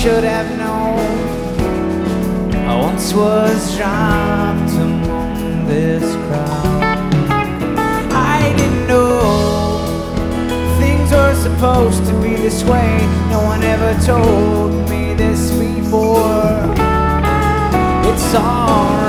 should have known. I once was dropped among this crowd. I didn't know things were supposed to be this way. No one ever told me this before. It's all